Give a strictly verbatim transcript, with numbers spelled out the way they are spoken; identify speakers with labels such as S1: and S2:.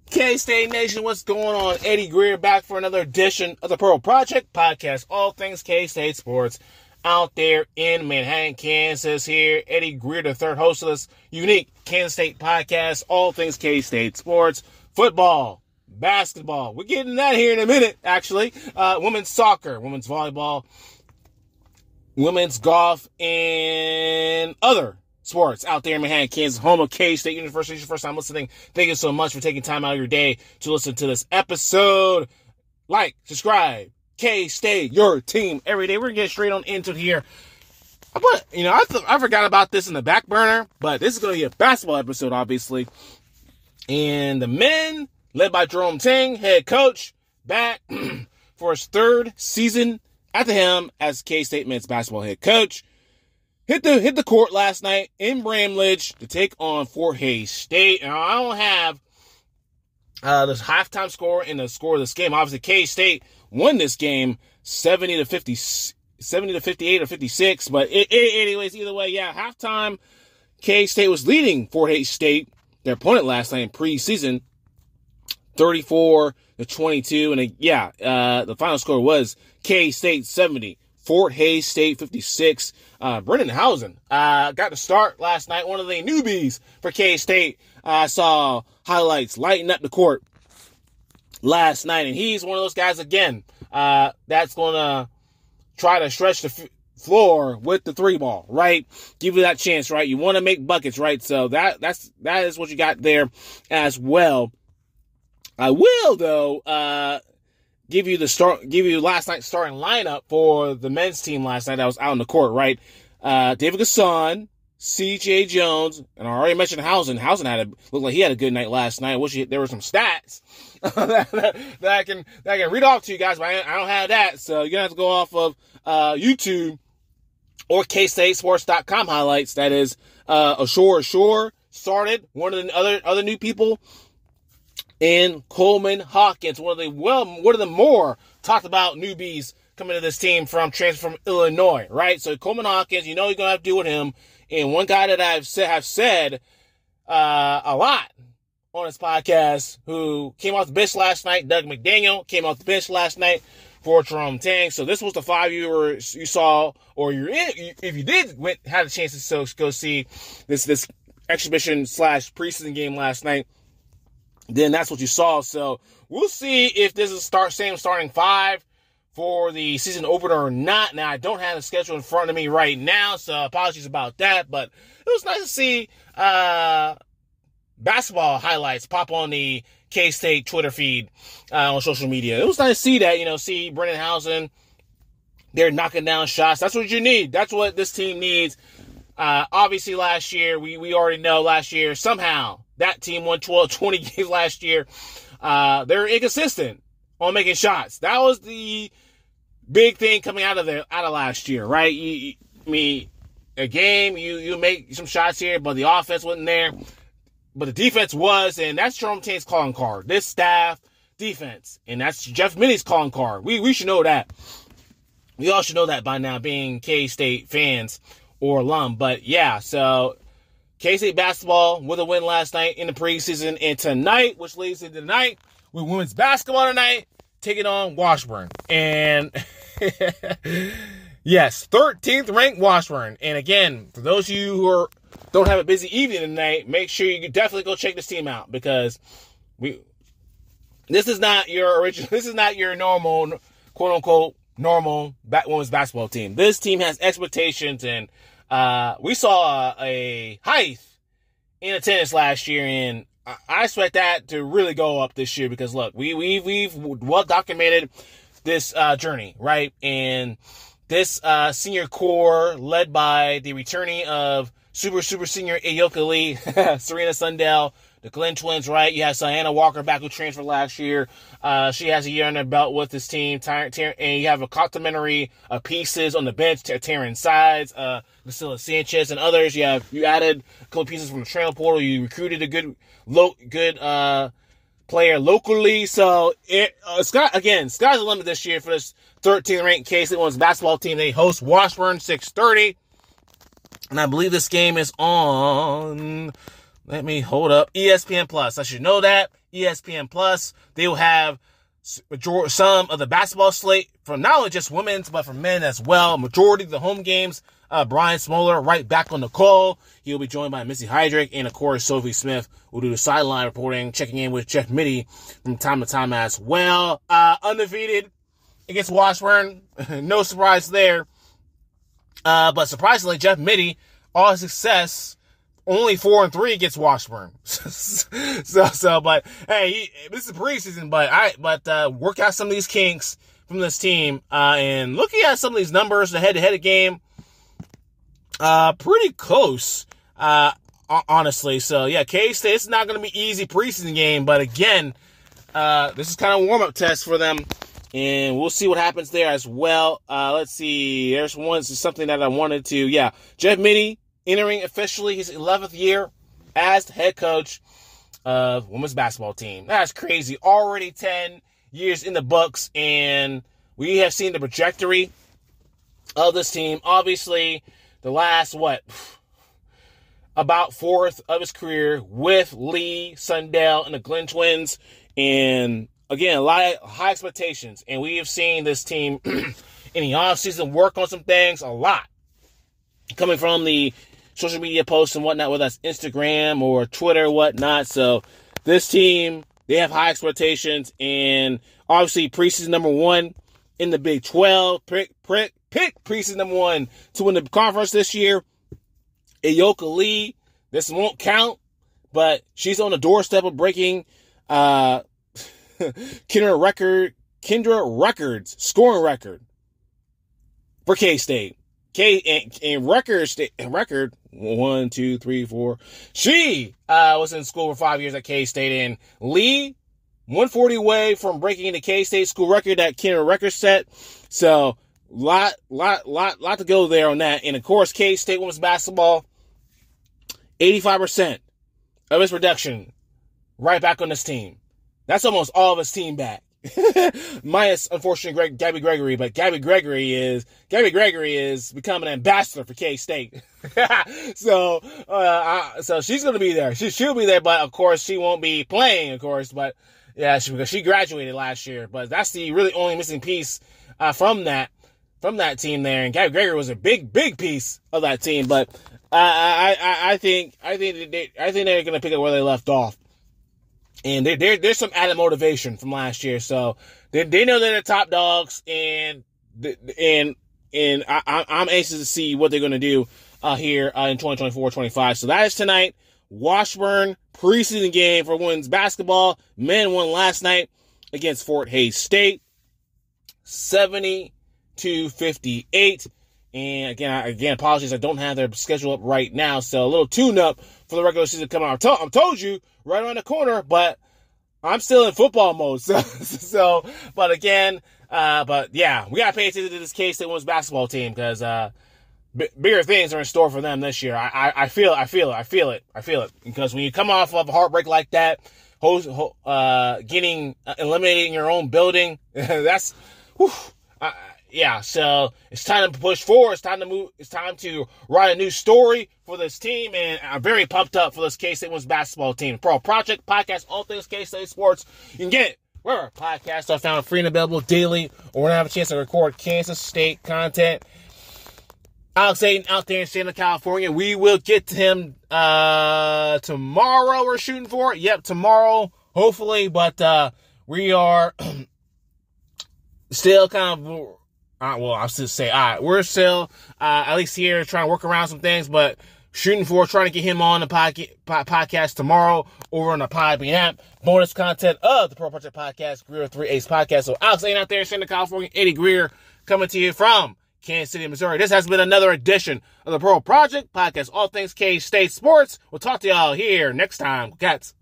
S1: K-State Nation, what's going on? Eddie Greer back for another edition of the Pearl Project podcast. All things K-State sports out there in Manhattan, Kansas. Here, Eddie Greer, the third host of this unique Kansas State podcast. All things K-State sports, football, basketball. We're getting that here in a minute, actually. Uh, women's soccer, women's volleyball, women's golf, and other sports out there in Manhattan, Kansas, home of K-State University. It's your first time listening. Thank you so much for taking time out of your day to listen to this episode. Like, subscribe, K-State, your team every day. We're going to get straight on into here. But, you know, I, th- I forgot about this in the back burner, but this is going to be a basketball episode, obviously. And the men, led by Jerome Tang, head coach, back for his third season at the helm as K-State men's basketball head coach. Hit the hit the court last night in Bramlage to take on Fort Hays State. And I don't have uh, the halftime score and the score of this game. Obviously, K-State won this game seventy to fifty, seventy to fifty-eight or fifty-six. But it, it, anyways, either way, yeah, halftime, K-State was leading Fort Hays State, their opponent last night in preseason, thirty-four to twenty-two. And uh, yeah, uh, the final score was K-State seventy, Fort Hays State fifty-six. Uh, Brennan Housen uh, got to start last night, one of the newbies for K-State. I uh, saw highlights lighting up the court last night, and he's one of those guys, again, uh, that's going to try to stretch the f- floor with the three ball, right? Give you that chance, right? You want to make buckets, right? So that that's that is what you got there as well. I will, though, uh, give you the start, give you last night's starting lineup for the men's team last night that was out on the court, right? Uh, David Gasson, C J Jones, and I already mentioned Housen. Housen had a, looked like he had a good night last night. I wish he, there were some stats that, that, that I can, that I can read off to you guys, but I, I don't have that. So you're going to have to go off of, uh, YouTube or K State Sports dot com highlights. That is, uh, Ashore Ashore started, one of the other, other new people. And Coleman Hawkins, one of the well, one of the more talked about newbies coming to this team from transfer from Illinois, right? So Coleman Hawkins, you know you're gonna have to deal with him. And one guy that I've said have said uh, a lot on this podcast, who came off the bench last night, Doug McDaniel came off the bench last night for Jerome Tang. So this was the five you were you saw, or you're in. If you did went had a chance to so, go see this this exhibition slash preseason game last night, then that's what you saw. So we'll see if this is start same starting five for the season opener or not. Now, I don't have the schedule in front of me right now, so apologies about that. But it was nice to see uh, basketball highlights pop on the K-State Twitter feed uh, on social media. It was nice to see that, you know, see Brennan Housen, they're knocking down shots. That's what you need. That's what this team needs. Uh, obviously, last year, we, we already know last year, somehow, that team won twelve, twenty games last year. Uh, they're inconsistent on making shots. That was the big thing coming out of the out of last year, right? You, you, I mean, a game, you you make some shots here, but the offense wasn't there. But the defense was, and that's Jerome Tang's calling card. This staff, defense. And that's Jeff Minnie's calling card. We, we should know that. We all should know that by now, being K-State fans or alum. But, yeah, so K-State basketball with a win last night in the preseason. And tonight, which leads into tonight, with women's basketball tonight, taking on Washburn. And, yes, thirteenth ranked Washburn. And, again, for those of you who are, don't have a busy evening tonight, make sure you definitely go check this team out. Because we, this is not your original, this is not your normal, quote-unquote, normal women's basketball team. This team has expectations, and Uh, we saw a, a height in attendance last year, and I, I expect that to really go up this year because, look, we, we, we've well documented this uh, journey, right? And this uh, senior core led by the returning of super, super senior Ayoka Lee, Serena Sundell, the Glenn twins, right? You have Sienna Walker back who transferred last year. Uh, she has a year on her belt with this team. Ty- Ty- and you have a complimentary uh, pieces on the bench, T- Taryn Sides, uh, Lucilla Sanchez, and others. You have you added a couple pieces from the transfer portal. You recruited a good, lo- good uh, player locally. So it, uh, Scott again, sky's the limit this year for this thirteenth ranked K-State women's basketball team. They host Washburn six thirty, and I believe this game is on. Let me hold up. E S P N Plus. I should know that. E S P N Plus. They will have some of the basketball slate from not only just women's, but for men as well. Majority of the home games, uh, Brian Smoller right back on the call. He'll be joined by Missy Heydrich, and of course, Sophie Smith will do the sideline reporting, checking in with Jeff Mittie from time to time as well. Uh, undefeated against Washburn. No surprise there. Uh, but surprisingly, Jeff Mittie, all his success, only four and three against Washburn. so, so, but hey, he, this is preseason, but I, but, uh, work out some of these kinks from this team, uh, and looking at some of these numbers, the head-to-head game, uh, pretty close, uh, honestly. So, yeah, K-State, it's not going to be easy preseason game, but again, uh, this is kind of a warm-up test for them, and we'll see what happens there as well. Uh, let's see, there's one, something that I wanted to, yeah, Jeff Mittie, entering officially his eleventh year as the head coach of women's basketball team. That's crazy. Already ten years in the books, and we have seen the trajectory of this team. Obviously, the last, what, about fourth of his career with Lee, Sundell, and the Glenn Twins. And again, a lot of high expectations. And we have seen this team in the offseason work on some things a lot. Coming from the social media posts and whatnot, whether that's Instagram or Twitter or whatnot. So this team, they have high expectations, and obviously preseason number one in the Big twelve. Pick, pick, pick preseason number one to win the conference this year. Ayoka Lee, this won't count, but she's on the doorstep of breaking uh, Kendra record, Kendra Records scoring record for K-State. K and, and record record one, two, three, four. She uh, was in school for five years at K-State, and Lee, one forty away from breaking the K-State school record that Kendra record set. So lot, lot, lot, lot to go there on that. And of course, K-State women's basketball, eighty-five percent of its production right back on this team. That's almost all of his team back. Minus, unfortunately, Greg, Gabby Gregory, but Gabby Gregory is Gabby Gregory is becoming an ambassador for K-State. so, uh, I, so she's going to be there. She, she'll be there, but of course, she won't be playing, of course. But yeah, she, because she graduated last year. But that's the really only missing piece uh, from that from that team there. And Gabby Gregory was a big, big piece of that team. But uh, I, I, I think, I think, they, I think they're going to pick up where they left off. And there, there, there's some added motivation from last year, so they, they know they're the top dogs, and and and I, I'm anxious to see what they're going to do uh, here uh, in twenty twenty-four twenty-five. So that is tonight. Washburn preseason game for women's basketball. Men won last night against Fort Hays State, seventy-two fifty-eight. And again, I, again, apologies, I don't have their schedule up right now, so a little tune-up for the regular season coming out. I told, I told you, right around the corner, but I'm still in football mode. So, so but again, uh, but yeah, we got to pay attention to this K-State women's basketball team, because uh, b- bigger things are in store for them this year. I, I, I feel, I feel it, I feel it, I feel it, because when you come off of a heartbreak like that, host, uh, getting uh, eliminating your own building, that's, whew, I, yeah, so it's time to push forward. It's time to move. It's time to write a new story for this team, and I'm very pumped up for this K-State women's basketball team. Pro Project Podcast, all things K-State sports. You can get it wherever podcasts are found, free and available daily, or when I have a chance to record Kansas State content. Alex Aiden out there in Santa California. We will get to him uh, tomorrow. We're shooting for it. Yep, tomorrow, hopefully, but uh, we are still kind of. Uh, well, I'll just say, all right, we're still, uh, at least here, trying to work around some things, but shooting for trying to get him on the podca- po- podcast tomorrow over on the Podbean app. Bonus content of the Pro Project Podcast, Greer three Ace Podcast. So, Alex Aiden out there in Santa California, Eddie Greer coming to you from Kansas City, Missouri. This has been another edition of the Pro Project Podcast, all things K-State sports. We'll talk to y'all here next time. Cats.